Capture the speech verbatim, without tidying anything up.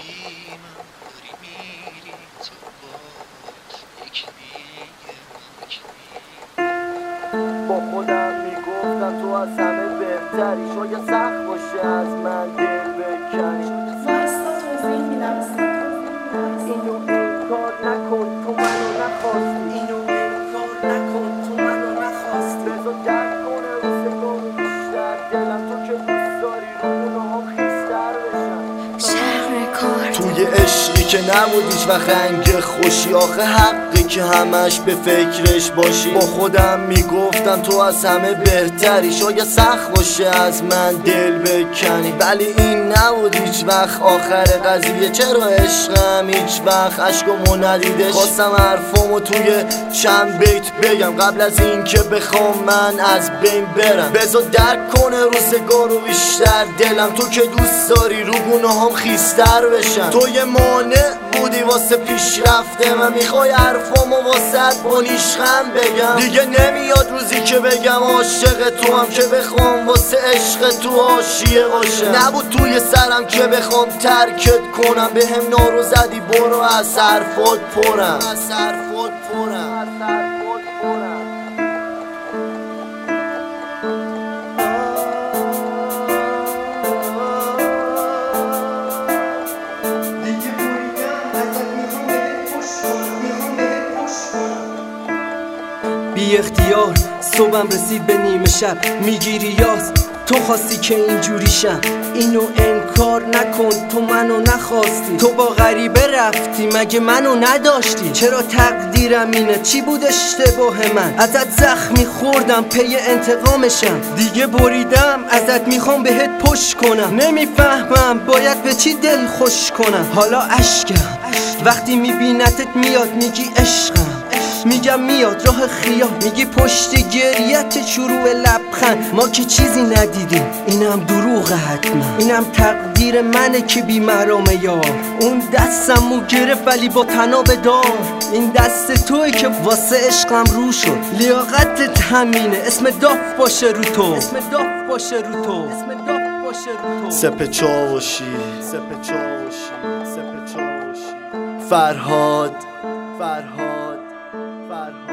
من داری میری تو با یکی دیگه یکی دیگه. با خودم میگفتم تو از همه بهتری، شاید سخت باشه از من دل بکنی. وایستا توضیح میدم اینو انکار نکن تو منو نخواستی، اینو انکار نکن تو منو نخواستی. بذار درد کنه روزگارو بیشتر، دلم تو که دوست داری رومونو هم خیستر بشن. شهر کار توی عشقی که نبود هیچ وقت رنگ خوشی، آخه حقی که همش به فکرش باشی. با خودم میگفتم تو از همه بهتری، شاید سخت باشه از من دل بکنی، ولی این نبود هیچ وقت آخر قضیه. چرا عشقم هیچ وقت عشقمو ندیدش؟ خواستم حرفامو توی چند بیت بگم قبل از این که بخوام من از بین برم. بذار درک کنه روزگارو بیشتر، دلم تو که دوست داری رو گناهام خیستر بشن. تو یه مانع بودی واسه پیشرفته من، میخوای حرفامو واسه با نیشخم بگم. دیگه نمیاد روزی که بگم عاشق تو هم، که بخوام واسه عشق تو حاشیه باشم. نبود توی سرم که بخوام ترکت کنم، به هم نارو زدی برو از حرفات پرم، از حرفات پرم، از حرفات پرم. بی اختیار صبحم رسید به نیمه شب، میگیری یاس تو خواستی که اینجوری شم. اینو انکار نکن تو منو نخواستی، تو با غریبه رفتی مگه منو نداشتی. چرا تقدیرم اینه؟ چی بود اشتباه من؟ ازت زخمی خوردم پی انتقامشم، دیگه بریدم ازت میخوام بهت پشت کنم. نمیفهمم باید به چی دل خوش کنم. حالا اشکم وقتی میبینتت میاد میگی عشقم، میگم میاد راه خیال، میگی پشت گریت شروع لبخند. ما که چیزی ندیدیم اینم دروغه حتما، اینم تقدیر منه که بی مرامه یار. اون دستمو گرفت ولی با تناب دار، این دست توی که واسه عشقم رو شد. لیاقتت همینه اسم داف باشه رو تو، اسم داف باشه رو تو، اسم داف باشه رو تو. سپه چاوشی، سپه چاوشی، سپه چاوشی. فرهاد، فرهاد، فرهاد.